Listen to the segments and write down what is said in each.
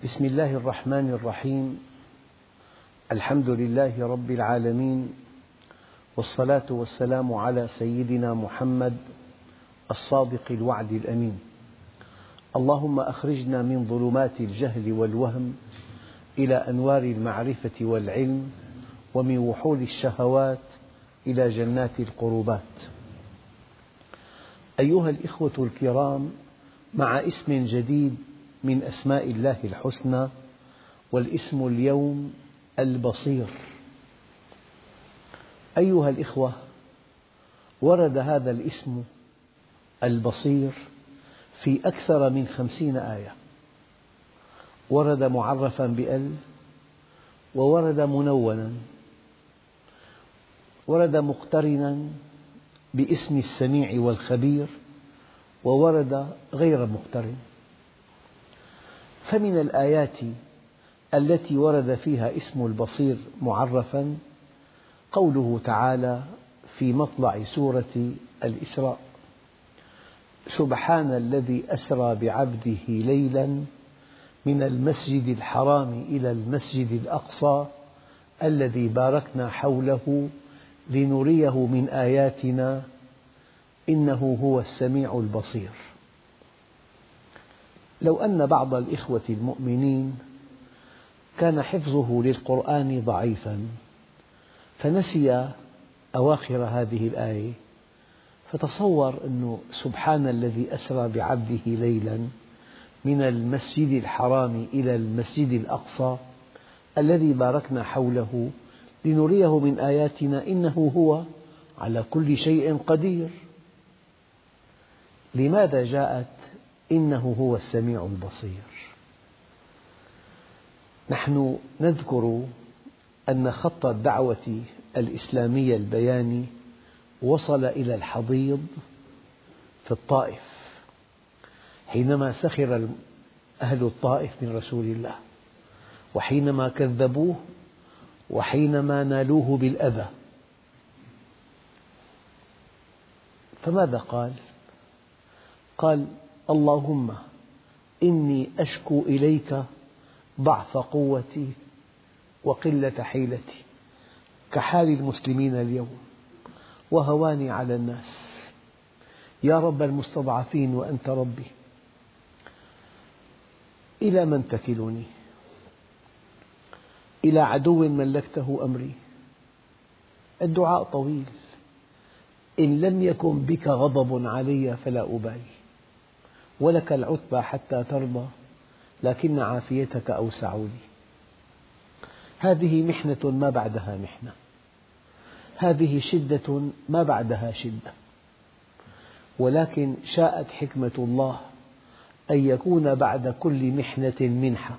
بسم الله الرحمن الرحيم. الحمد لله رب العالمين، والصلاة والسلام على سيدنا محمد الصادق الوعد الأمين. اللهم أخرجنا من ظلمات الجهل والوهم إلى أنوار المعرفة والعلم، ومن وحول الشهوات إلى جنات القربات. أيها الإخوة الكرام، مع اسم جديد من أسماء الله الحسنى، والاسم اليوم البصير. أيها الإخوة، ورد هذا الاسم البصير في أكثر من 50 آية، ورد معرفا بأل، وورد منونا، ورد مقترنا باسم السميع والخبير، وورد غير مقترن. فمن الآيات التي ورد فيها اسم البصير معرفا قوله تعالى في مطلع سورة الإسراء: سبحان الذي أسرى بعبده ليلا من المسجد الحرام إلى المسجد الأقصى الذي باركنا حوله لنريه من آياتنا إنه هو السميع البصير. لو أن بعض الإخوة المؤمنين كان حفظه للقرآن ضعيفا فنسي أواخر هذه الآية، فتصور أنه سبحان الذي أسرى بعبده ليلا من المسجد الحرام إلى المسجد الأقصى الذي باركنا حوله لنريه من آياتنا إنه هو على كل شيء قدير. لماذا جاءت إنه هو السميع البصير؟ نحن نذكر أن خط الدعوة الإسلامي البياني وصل إلى الحضيض في الطائف حينما سخر أهل الطائف من رسول الله، وحينما كذبوه، وحينما نالوه بالأذى. فماذا قال؟ قال: اللهم إني أشكو إليك ضعف قوتي وقلة حيلتي، كحال المسلمين اليوم، وهواني على الناس، يا رب المستضعفين وأنت ربي، إلى من تكلني؟ إلى عدو ملكته أمري. الدعاء طويل: إن لم يكن بك غضب علي فلا أبالي، ولك العتبى حتى ترضى، لكن عافيتك أوسع لي. هذه محنة ما بعدها محنة، هذه شدة ما بعدها شدة، ولكن شاءت حكمة الله أن يكون بعد كل محنة منحة،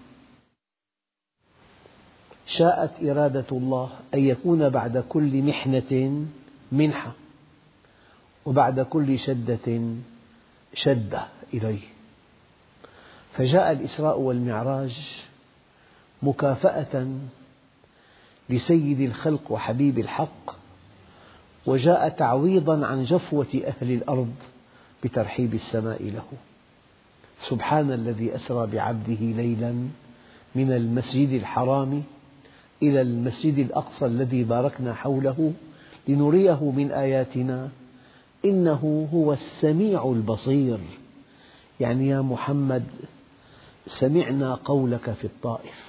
شاءت إرادة الله أن يكون بعد كل محنة منحة، وبعد كل شدة شدة إليه. فجاء الإسراء والمعراج مكافأة لسيد الخلق وحبيب الحق، وجاء تعويضا عن جفوة أهل الأرض بترحيب السماء له. سبحان الذي أسرى بعبده ليلا من المسجد الحرام إلى المسجد الأقصى الذي باركنا حوله لنريه من آياتنا إنه هو السميع البصير. يعني يا محمد، سمعنا قولك في الطائف،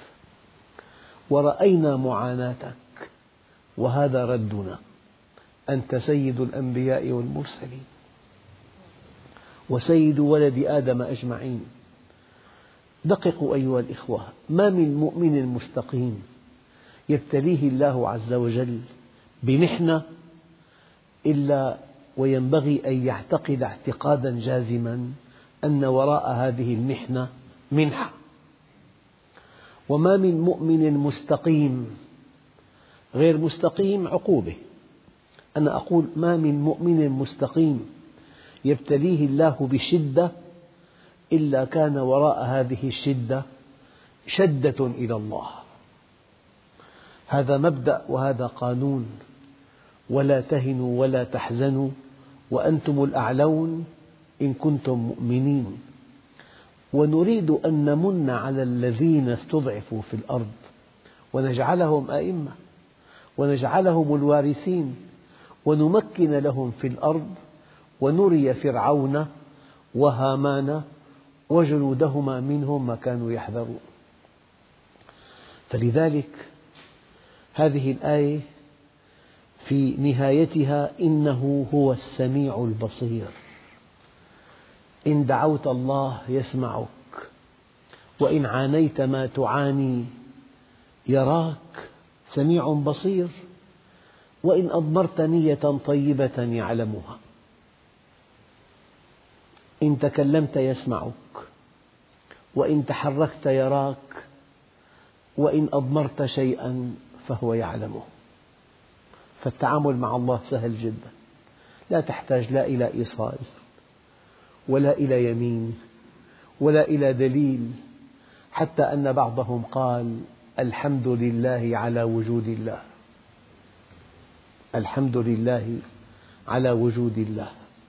ورأينا معاناتك، وهذا ردنا. أنت سيد الأنبياء والمرسلين، وسيد ولد آدم أجمعين. دققوا أيها الإخوة، ما من مؤمن مستقيم يبتليه الله عز وجل بمحنة إلا وينبغي أن يعتقد اعتقادا جازما أن وراء هذه المحنة منحة. وما من مؤمن مستقيم، غير مستقيم عقوبة. أنا أقول ما من مؤمن مستقيم يبتليه الله بشدة إلا كان وراء هذه الشدة شدة إلى الله. هذا مبدأ وهذا قانون: ولا تهنوا ولا تحزنوا وأنتم الأعلون إن كنتم مؤمنين. ونريد أن نمن على الذين استضعفوا في الأرض ونجعلهم أئمة ونجعلهم الوارثين ونمكن لهم في الأرض ونري فرعون وهامان وجنودهما منهم ما كانوا يحذرون. فلذلك هذه الآية في نهايتها إنه هو السميع البصير. إن دعوت الله يسمعك، وإن عانيت ما تعاني يراك، سميع بصير. وإن أضمرت نية طيبة يعلمها. إن تكلمت يسمعك، وإن تحركت يراك، وإن أضمرت شيئا فهو يعلمه. فالتعامل مع الله سهل جدا، لا تحتاج لا إلى إيصال ولا إلى يمين ولا إلى دليل، حتى أن بعضهم قال: الحمد لله على وجود الله. الحمد لله على وجود الله.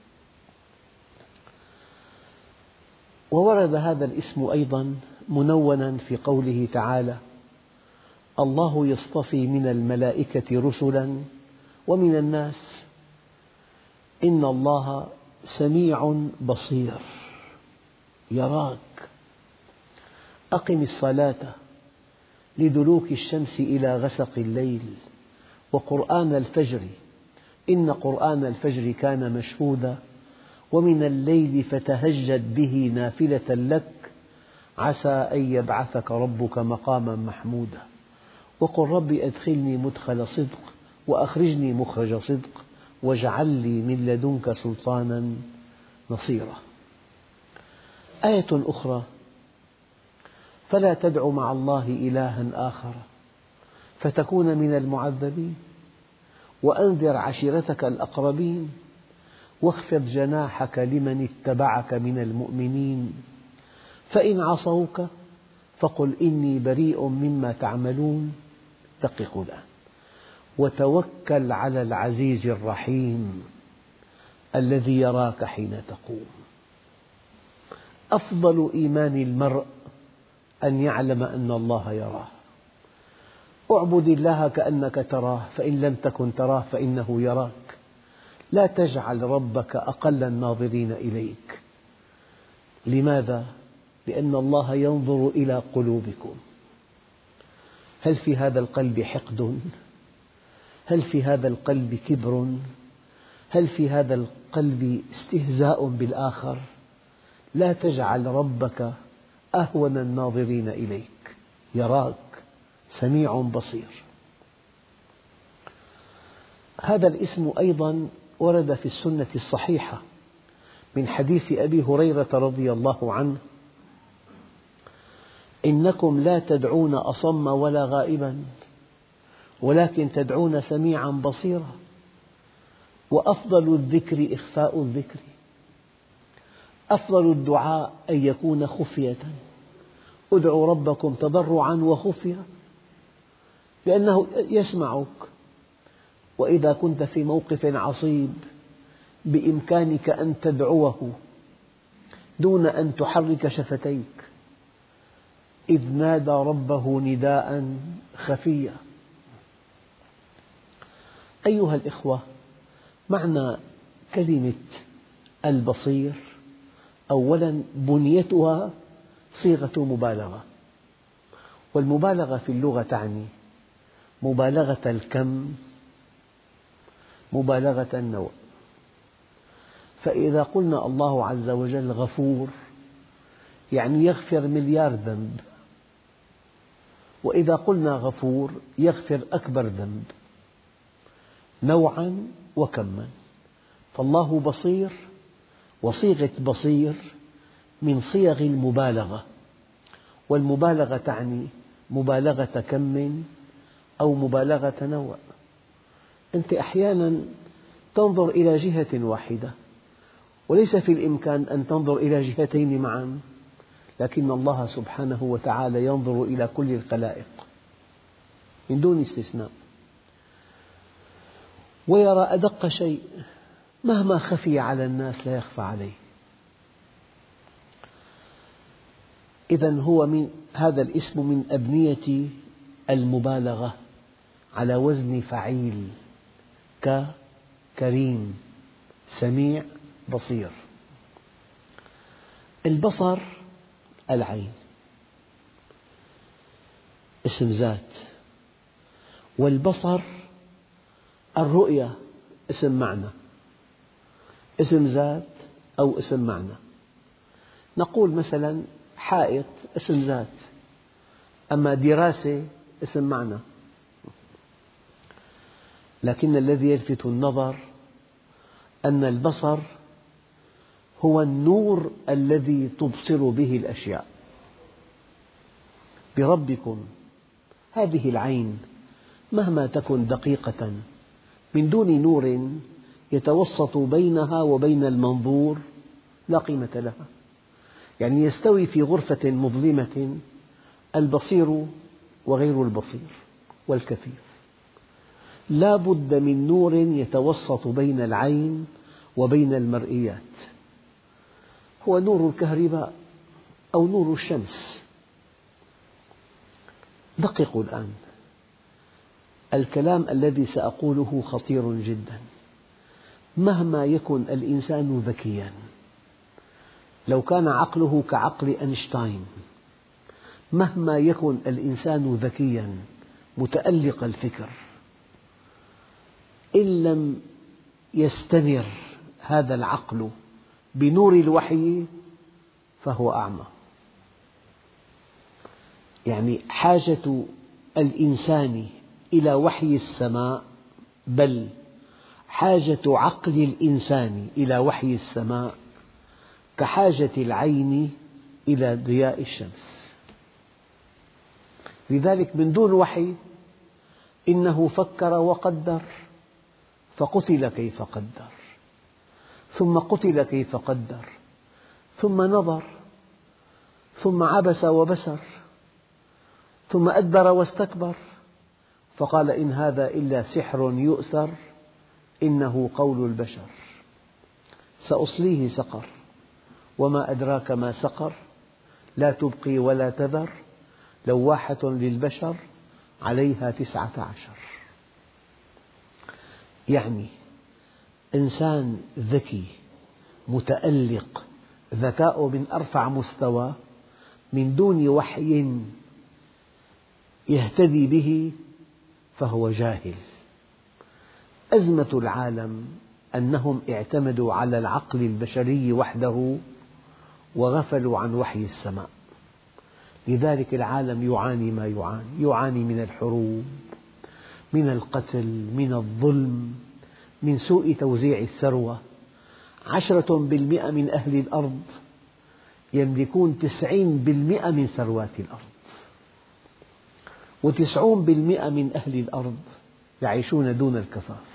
وورد هذا الاسم أيضا منونا في قوله تعالى: الله يصطفي من الملائكة رسلا ومن الناس إن الله سميع بصير يراك. أقم الصلاة لدلوك الشمس إلى غسق الليل وقرآن الفجر إن قرآن الفجر كان مشهودا ومن الليل فتهجد به نافلة لك عسى أن يبعثك ربك مقاما محمودا وقل رب أدخلني مدخل صدق وأخرجني مخرج صدق واجعل لي من لدنك سلطانا نصيرا. آية أخرى: فلا تدع مع الله إلها آخر فتكون من المعذبين وأنذر عشيرتك الأقربين واخفض جناحك لمن اتبعك من المؤمنين فإن عصوك فقل إني بريء مما تعملون دققوا الآن وتوكل على العزيز الرحيم الذي يراك حين تقوم. أفضل إيمان المرء أن يعلم أن الله يراه. اعبد الله كأنك تراه فإن لم تكن تراه فإنه يراك. لا تجعل ربك أقل الناظرين إليك. لماذا؟ لأن الله ينظر إلى قلوبكم. هل في هذا القلب حقد؟ هل في هذا القلب كبر؟ هل في هذا القلب استهزاء بالآخر؟ لا تجعل ربك أهون الناظرين إليك. يراك سميع بصير. هذا الاسم أيضا ورد في السنة الصحيحة من حديث أبي هريرة رضي الله عنه: إنكم لا تدعون أصم ولا غائبا ولكن تدعون سميعا بصيرا وأفضل الذكر إخفاء الذكر. أفضل الدعاء أن يكون خفية. ادعوا ربكم تضرعا وخفية لأنه يسمعك. وإذا كنت في موقف عصيب بإمكانك أن تدعوه دون أن تحرك شفتيك إذ نادى ربه نداء خفيا. أيها الإخوة، معنى كلمة البصير أولا بنيتها صيغة مبالغة، والمبالغة في اللغة تعني مبالغة الكم، مبالغة النوع. فإذا قلنا الله عز وجل غفور يعني يغفر مليار ذنب، وإذا قلنا غفور يغفر أكبر ذنب نوعا وكما. فالله بصير، وصيغة بصير من صيغ المبالغة، والمبالغة تعني مبالغة كم أو مبالغة نوع. أنت أحيانا تنظر إلى جهة واحدة وليس في الإمكان أن تنظر إلى جهتين معا، لكن الله سبحانه وتعالى ينظر إلى كل الخلائق من دون استثناء ويرى أدق شيء مهما خفي على الناس لا يخفى عليه. إذن هذا الاسم من أبنية المبالغة على وزن فعيل، ككريم، سميع، بصير. البصر العين، اسم ذات، والبصر الرؤية اسم معنى، اسم ذات أو اسم معنى. نقول مثلا حائط اسم ذات، أما دراسة اسم معنى. لكن الذي يلفت النظر أن البصر هو النور الذي تبصر به الأشياء. بربكم هذه العين مهما تكن دقيقة من دون نور يتوسط بينها وبين المنظور لا قيمة لها. يعني يستوي في غرفة مظلمة البصير وغير البصير والكفيف، لا بد من نور يتوسط بين العين وبين المرئيات، هو نور الكهرباء أو نور الشمس. دققوا الآن، الكلام الذي سأقوله خطير جدا. مهما يكن الإنسان ذكيا، لو كان عقله كعقل أينشتاين، مهما يكن الإنسان ذكيا متألق الفكر، إن لم يستنر هذا العقل بنور الوحي فهو أعمى. يعني حاجة الإنسان إلى وحي السماء، بل حاجة عقل الإنسان إلى وحي السماء كحاجة العين إلى ضياء الشمس. لذلك من دون وحي إنه فكر وقدر فقتل كيف قدر، ثم قتل كيف قدر، ثم نظر، ثم عبس وبسر، ثم أدبر واستكبر، فقال إن هذا إلا سحر يؤثر إنه قول البشر، سأصليه سقر وما أدراك ما سقر، لا تبقي ولا تذر، لواحة للبشر عليها 19. يعني إنسان ذكي متألق، ذكاء من أرفع مستوى، من دون وحي يهتدي به فهو جاهل. أزمة العالم أنهم اعتمدوا على العقل البشري وحده وغفلوا عن وحي السماء. لذلك العالم يعاني ما يعاني من الحروب، من القتل، من الظلم، من سوء توزيع الثروة. 10% من أهل الأرض يملكون 90% من ثروات الأرض، و90% من أهل الأرض يعيشون دون الكفاف.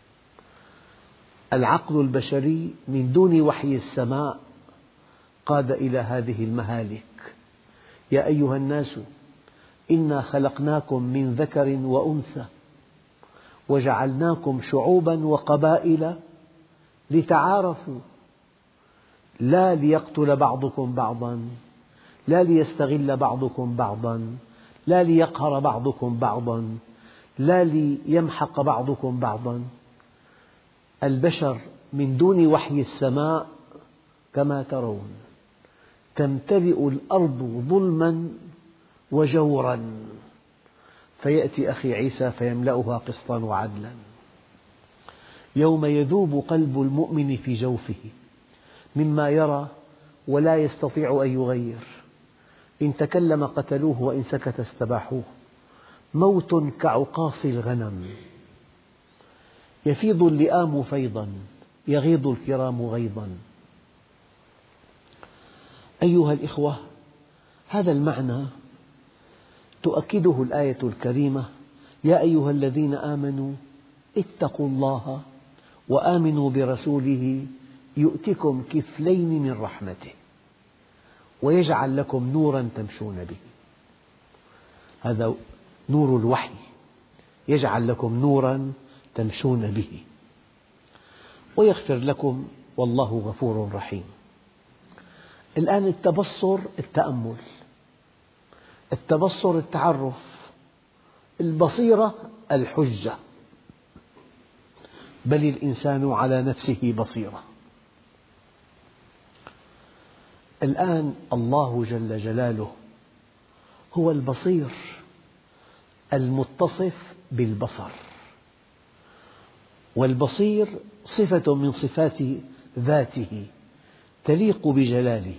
العقل البشري من دون وحي السماء قاد إلى هذه المهالك. يا أيها الناس إنا خلقناكم من ذكر وأنثى وجعلناكم شعوبا وقبائل لتعارفوا، لا ليقتل بعضكم بعضا، لا ليستغل بعضكم بعضا، لا ليقهر بعضكم بعضا، لا ليمحق بعضكم بعضا. البشر من دون وحي السماء كما ترون تمتلئ الأرض ظلما وجورا، فيأتي أخي عيسى فيملأها قسطا وعدلا. يوم يذوب قلب المؤمن في جوفه مما يرى ولا يستطيع أن يغير، إن تكلم قتلوه وإن سكت استباحوه، موت كعقاص الغنم، يفيض اللئام فيضا يغيض الكرام غيظا. أيها الإخوة، هذا المعنى تؤكده الآية الكريمة: يا أيها الذين آمنوا اتقوا الله وآمنوا برسوله يؤتكم كفلين من رحمته ويجعل لكم نورا تمشون به. هذا نور الوحي، يجعل لكم نورا تمشون به ويغفر لكم والله غفور رحيم. الآن التبصر، التأمل. التبصر التعرف، البصيرة الحجة، بل الإنسان على نفسه بصيرة. الآن الله جل جلاله هو البصير المتصف بالبصر، والبصير صفة من صفات ذاته تليق بجلاله.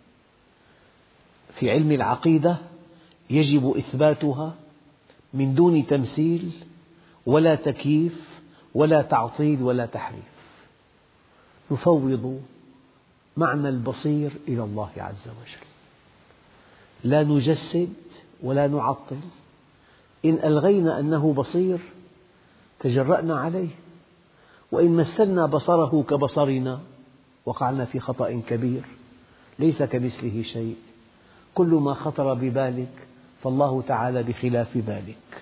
في علم العقيدة يجب إثباتها من دون تمثيل ولا تكييف ولا تعطيل ولا تحريف. نفوض معنى البصير إلى الله عز وجل، لا نجسد ولا نعطل. إن ألغينا أنه بصير تجرأنا عليه، وإن مثلنا بصره كبصرنا وقعنا في خطأ كبير. ليس كمثله شيء، كل ما خطر ببالك فالله تعالى بخلاف ذلك.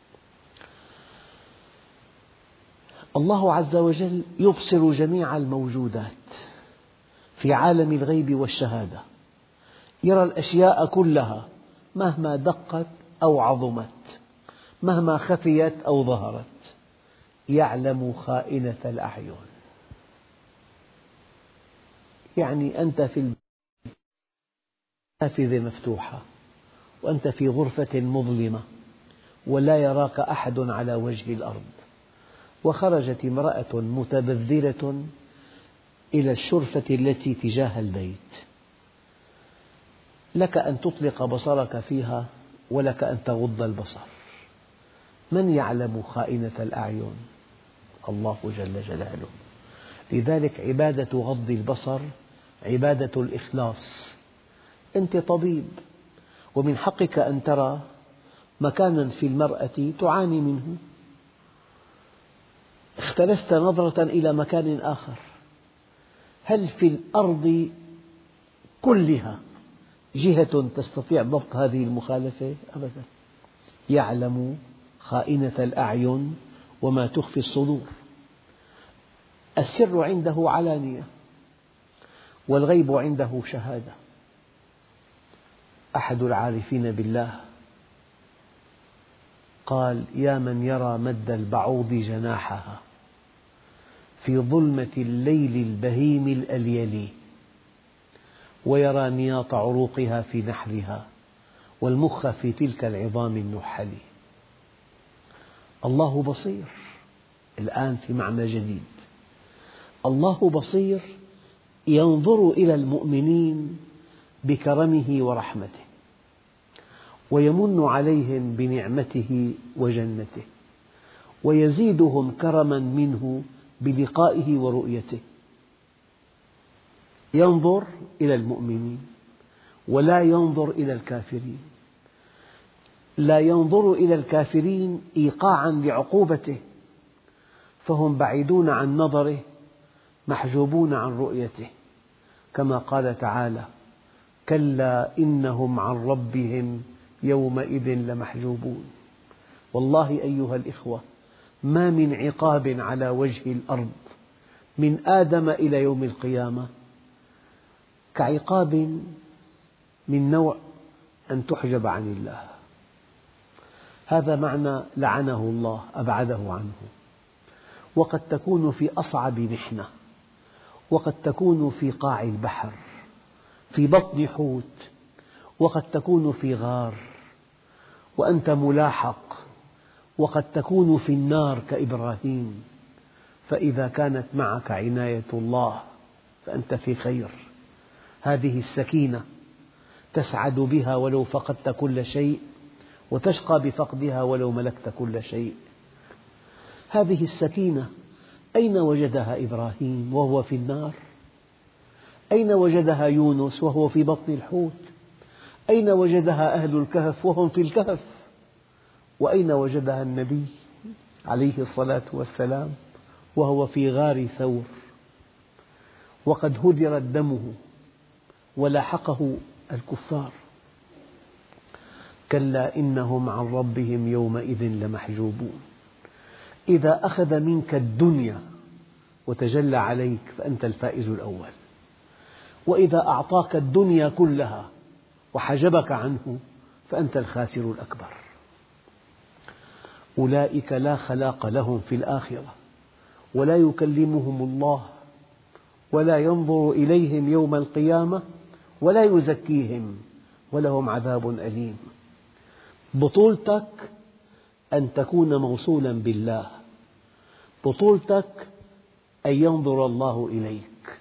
الله عز وجل يبصر جميع الموجودات في عالم الغيب والشهادة، يرى الأشياء كلها مهما دقت أو عظمت، مهما خفيت أو ظهرت، يعلم خائنة الأعين. يعني أنت في النافذة مفتوحة وأنت في غرفة مظلمة ولا يراك أحد على وجه الأرض، وخرجت امرأة متبذرة إلى الشرفة التي تجاه البيت، لك أن تطلق بصرك فيها ولك أن تغض البصر. من يعلم خائنة الأعين؟ الله جل جلاله. لذلك عبادة غض البصر عبادة الإخلاص. أنت طبيب ومن حقك أن ترى مكانا في المرأة تعاني منه، اختلست نظرة إلى مكان آخر، هل في الأرض كلها جهة تستطيع ضبط هذه المخالفة؟ أبدا. يعلم خائنة الأعين وما تخفي الصدور. السر عنده علانية والغيب عنده شهادة. أحد العارفين بالله قال: يا من يرى مد البعوض جناحها في ظلمة الليل البهيم الأليل، ويرى نياط عروقها في نحرها والمخ في تلك العظام النحل. الله بصير. الآن في معنى جديد، الله بصير ينظر إلى المؤمنين بكرمه ورحمته، ويمن عليهم بنعمته وجنته، ويزيدهم كرما منه بلقائه ورؤيته. ينظر إلى المؤمنين ولا ينظر إلى الكافرين. لا ينظر إلى الكافرين إيقاعا لعقوبته، فهم بعيدون عن نظره محجوبون عن رؤيته، كما قال تعالى: كلا إنهم عن ربهم يومئذ لمحجوبون. والله أيها الإخوة، ما من عقاب على وجه الأرض من آدم إلى يوم القيامة كعقاب من نوع أن تحجب عن الله. هذا معنى لعنه الله أبعده عنه. وقد تكون في أصعب محنة، وقد تكون في قاع البحر في بطن حوت، وقد تكون في غار وأنت ملاحق، وقد تكون في النار كإبراهيم. فإذا كانت معك عناية الله فأنت في خير. هذه السكينة تسعد بها ولو فقدت كل شيء، وتشقى بفقدها ولو ملكت كل شيء. هذه السكينة أين وجدها إبراهيم وهو في النار؟ أين وجدها يونس وهو في بطن الحوت؟ أين وجدها أهل الكهف وهم في الكهف؟ وأين وجدها النبي عليه الصلاة والسلام وهو في غار ثور وقد هدرت دمه ولاحقه الكفار؟ كلا إنهم عن ربهم يومئذ لمحجوبون. إذا أخذ منك الدنيا وتجلى عليك فأنت الفائز الأول، وإذا أعطاك الدنيا كلها وحجبك عنه فأنت الخاسر الأكبر. أولئك لا خلاق لهم في الآخرة ولا يكلمهم الله ولا ينظر إليهم يوم القيامة ولا يزكيهم ولهم عذاب أليم. بطولتك أن تكون موصولا بالله، بطولتك أن ينظر الله إليك.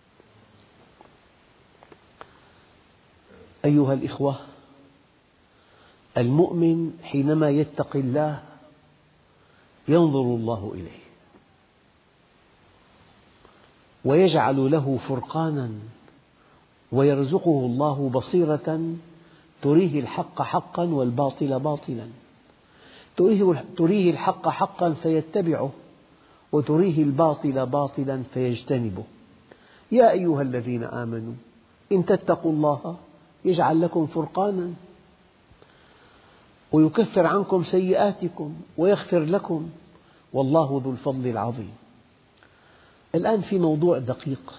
أيها الإخوة، المؤمن حينما يتقي الله ينظر الله إليه ويجعل له فرقانا ويرزقه الله بصيرة تريه الحق حقا والباطل باطلا، تريه الحق حقا فيتبعه وتريه الباطل باطلا فيجتنبه. يا أيها الذين آمنوا إن تتقوا الله يجعل لكم فرقانا ويكفر عنكم سيئاتكم ويغفر لكم والله ذو الفضل العظيم. الآن في موضوع دقيق،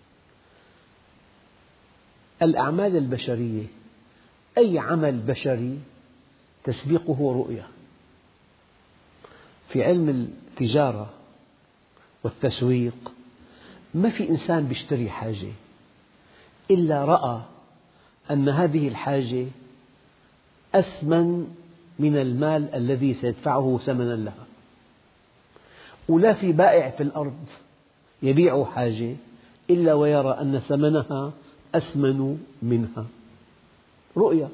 الأعمال البشرية، أي عمل بشري تسبقه رؤية. في علم التجارة والتسويق ما في إنسان يشتري حاجة إلا رأى أن هذه الحاجة أثمن من المال الذي سيدفعه ثمنا لها، ولا في بائع في الأرض يبيع حاجة إلا ويرى أن ثمنها أثمن منها. رؤية،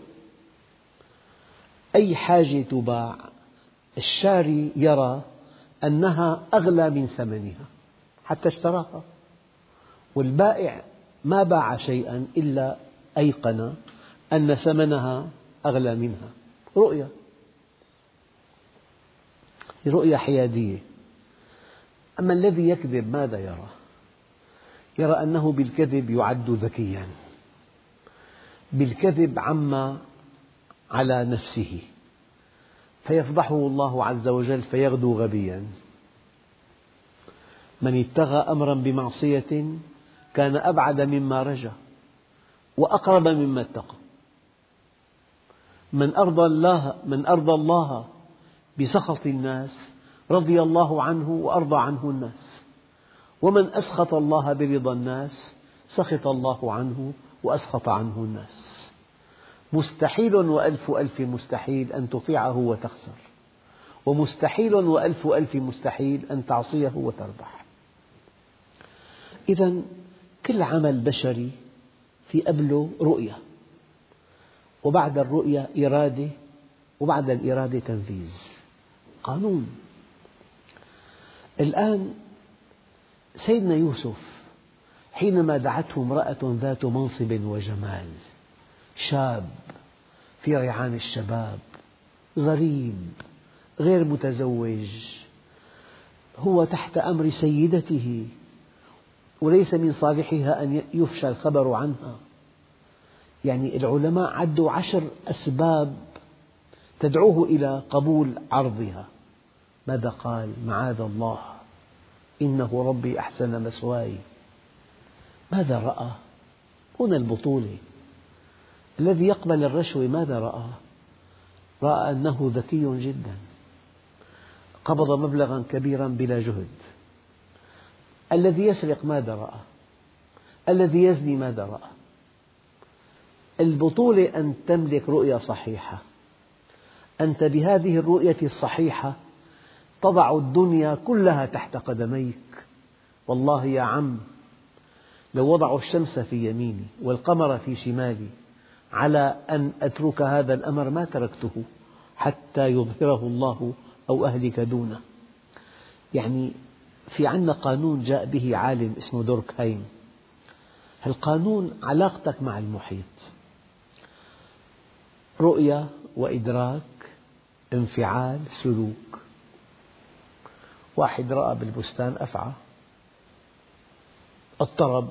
أي حاجة تباع الشاري يرى أنها أغلى من ثمنها حتى اشتراها، والبائع ما باع شيئا إلا أيقن أن ثمنها أغلى منها. رؤية، رؤية حيادية. أما الذي يكذب ماذا يرى؟ يرى أنه بالكذب يعد ذكيا، بالكذب عم على نفسه فيفضحه الله عز وجل فيغدو غبيا. من ابتغى أمرا بمعصية كان أبعد مما رجى وأقرب مما اتقى. من أرضى الله بسخط الناس رضي الله عنه وأرضى عنه الناس، ومن أسخط الله برضا الناس سخط الله عنه وأسخط عنه الناس. مستحيل وألف ألف مستحيل أن تطيعه وتخسر، ومستحيل وألف ألف مستحيل أن تعصيه وتربح. إذن كل عمل بشري في قبله رؤية، وبعد الرؤية إرادة، وبعد الإرادة تنفيذ، قانون. الآن سيدنا يوسف حينما دعته امرأة ذات منصب وجمال، شاب في ريعان الشباب، غريب غير متزوج، هو تحت أمر سيدته وليس من صالحها أن يفشى الخبر عنها. يعني العلماء عدوا 10 أسباب تدعوه إلى قبول عرضها. ماذا قال؟ معاذ الله إنه ربي أحسن مثواي. ماذا رأى؟ هنا البطولة. الذي يقبل الرشوة ماذا رأى؟ رأى أنه ذكي جدا، قبض مبلغا كبيرا بلا جهد. الذي يسرق ماذا رأى؟ الذي يزني ماذا رأى؟ البطولة أن تملك رؤية صحيحة. أنت بهذه الرؤية الصحيحة تضع الدنيا كلها تحت قدميك. والله يا عم لو وضعوا الشمس في يميني والقمر في شمالي على أن أترك هذا الأمر ما تركته حتى يظهره الله أو أهلك دونه. يعني في عندنا قانون جاء به عالم اسمه دوركهايم. القانون علاقتك مع المحيط، رؤية وإدراك انفعال سلوك. واحد رأى بالبستان أفعى، اضطرب،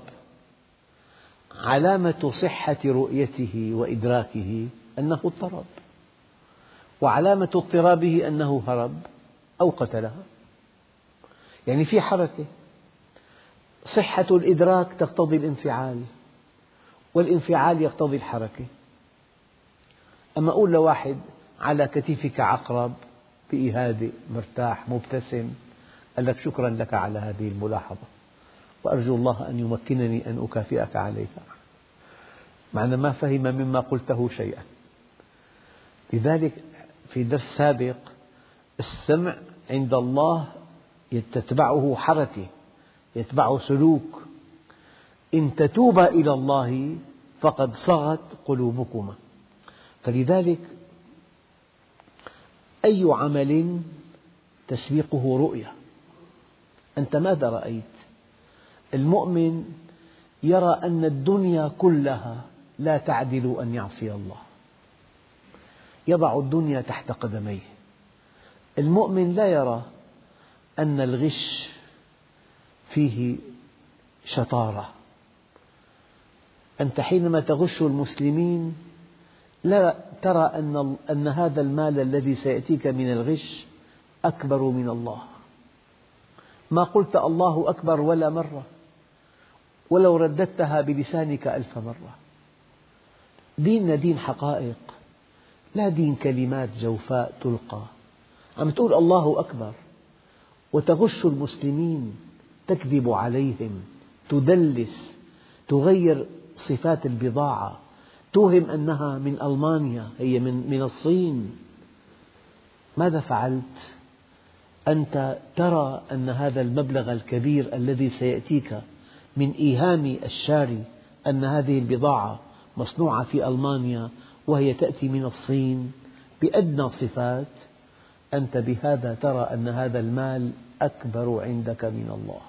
علامة صحة رؤيته وإدراكه أنه اضطرب، وعلامة اضطرابه أنه هرب أو قتلها. يعني في حركة. صحة الإدراك تقتضي الانفعال، والانفعال يقتضي الحركة. أما أقول لواحد على كتفك عقرب بقي هادئ مرتاح مبتسم، قال لك شكرا لك على هذه الملاحظة وأرجو الله أن يمكنني أن أكافئك عليها، معنى ما فهم مما قلته شيئا. لذلك في درس سابق السمع عند الله تتبعه حركة، يتبعه سلوك. إن تتوبا إلى الله فقد صغت قلوبكما. فلذلك أي عمل تسبقه رؤية. أنت ماذا رأيت؟ المؤمن يرى أن الدنيا كلها لا تعدل أن يعصي الله، يضع الدنيا تحت قدميه. المؤمن لا يرى أن الغش فيه شطارة. أنت حينما تغش المسلمين لا ترى أن هذا المال الذي سيأتيك من الغش أكبر من الله. ما قلت الله أكبر ولا مرة، ولو رددتها بلسانك 1000 مرة. ديننا دين حقائق، لا دين كلمات جوفاء تلقى. عم تقول الله أكبر وتغش المسلمين، تكذب عليهم، تدلس، تغير صفات البضاعة، توهم أنها من ألمانيا، هي من الصين. ماذا فعلت؟ أنت ترى أن هذا المبلغ الكبير الذي سيأتيك من إيهام الشاري أن هذه البضاعة مصنوعة في ألمانيا وهي تأتي من الصين بأدنى صفات، أنت بهذا ترى أن هذا المال أكبر عندك من الله.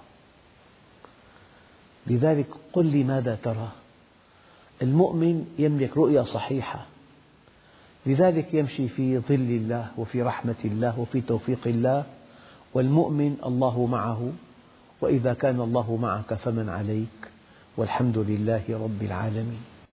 لذلك قل لي ماذا ترى؟ المؤمن يملك رؤية صحيحة، لذلك يمشي في ظل الله وفي رحمة الله وفي توفيق الله. والمؤمن الله معه، وإذا كان الله معك فمن عليك، والحمد لله رب العالمين.